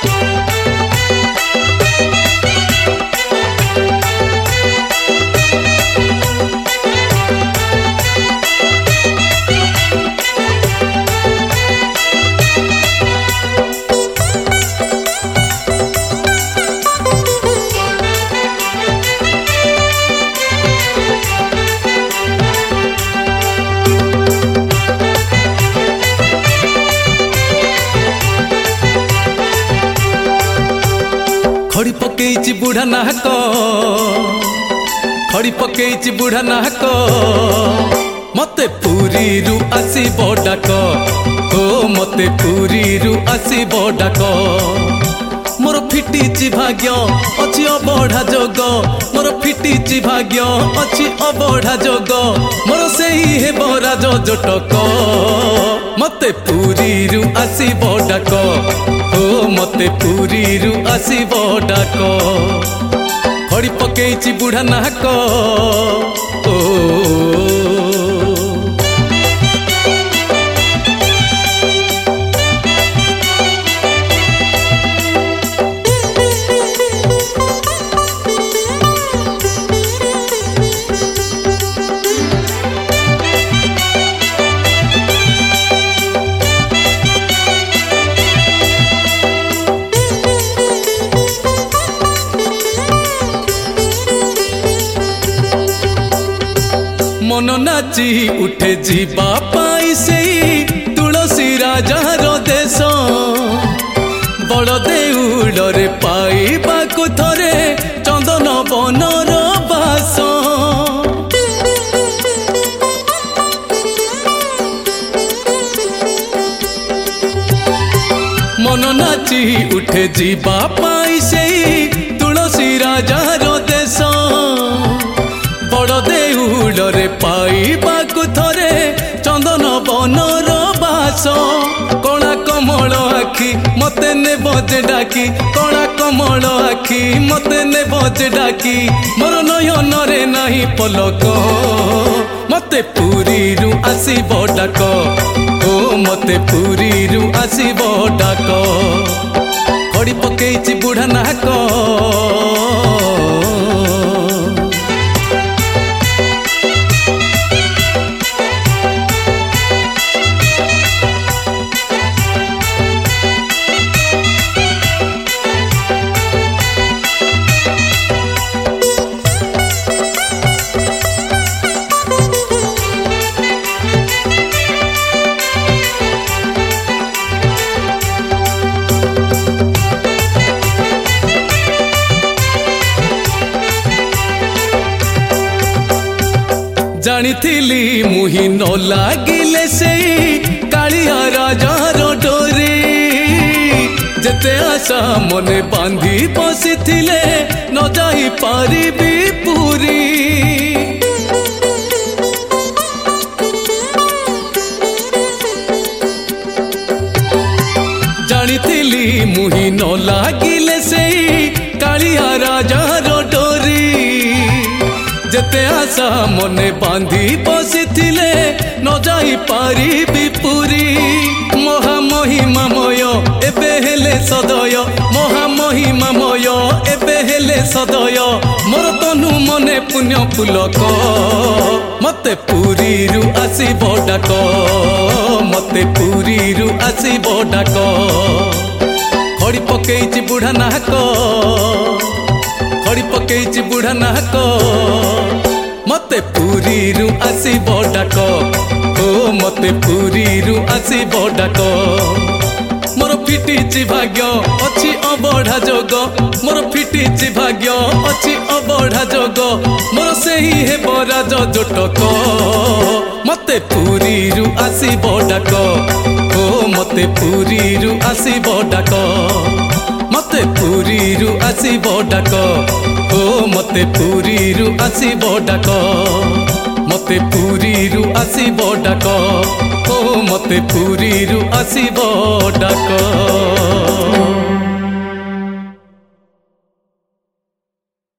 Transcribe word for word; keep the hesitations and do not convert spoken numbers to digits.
खड़ी पकेची बुढ़ा नाहक खड़ी पकेची बुढ़ा नाहक मते पूरी रु आसी डाक हो मते पूरी रु आसी डाक मोर फिटिची भाग्य अच्छी अबढ़ा जोग मोर फिटिची भाग्य अच्छी अबढ़ा जोग मोर से ही हे बराज जटक मते पूरी रु आसी डाक हो मते पूरी रु आसी डाक खड़ी पकेची बुढ़ा नाहक ओ मन नाची उठे जीवा पाई से तुलसी राजार देश बड़ देउड़े पाइबाकु थरे चंदन बनर बास मन नाची उठे जीवा पाई से तुलसी राजार देश बड़ देउड़े पाइबाकु थरे चंदन बनर बास कणा कमल आखि मते ने बजे डाकी कणा कमल आखि मते ने बजे डाकी मोर नयन रे नाही पलक मते पूरी रु आसी डाक ओ मते पूरी रु आसी डाक खड़ी पकेची बुढ़ा नाहक जानी मुही न लागिले से कालिया राजार डोरी जेते आशा मने बांधी बसी थिले न जाई पारिबी पूरी जानी मुही न लागिले से कालिया राजार डोरी जेते आशा मने बांधी बसी थिले न जाई पारिबी पूरी महामहिमामय एबे हेले सदय महामहिमामय एबे हेले सदय मोर तनु मने पुण्य पुलक मते पूरी रु आसी डाक मते पूरी रु आसी डाक खड़ी पकेची बुढ़ा नाहक खड़ी पकेची बुढ़ा नाहक मते पूरी रु आसी डाक ओ मते पूरी रु आसी डाक मोर फिटिची भाग्य अच्छी अबढ़ा जोग मोर फिटिची भाग्य अच्छी अबढ़ा जोग मोर से ही हे बराज जटक मते पूरी रु आसी डाक ओ मते पूरी रु आसी डाक मते पूरी रु आसी डाक ओ मते पूरी रु आसी डाक मते पूरी रु आसी डाक ओ मते पूरी रु आसी डाक।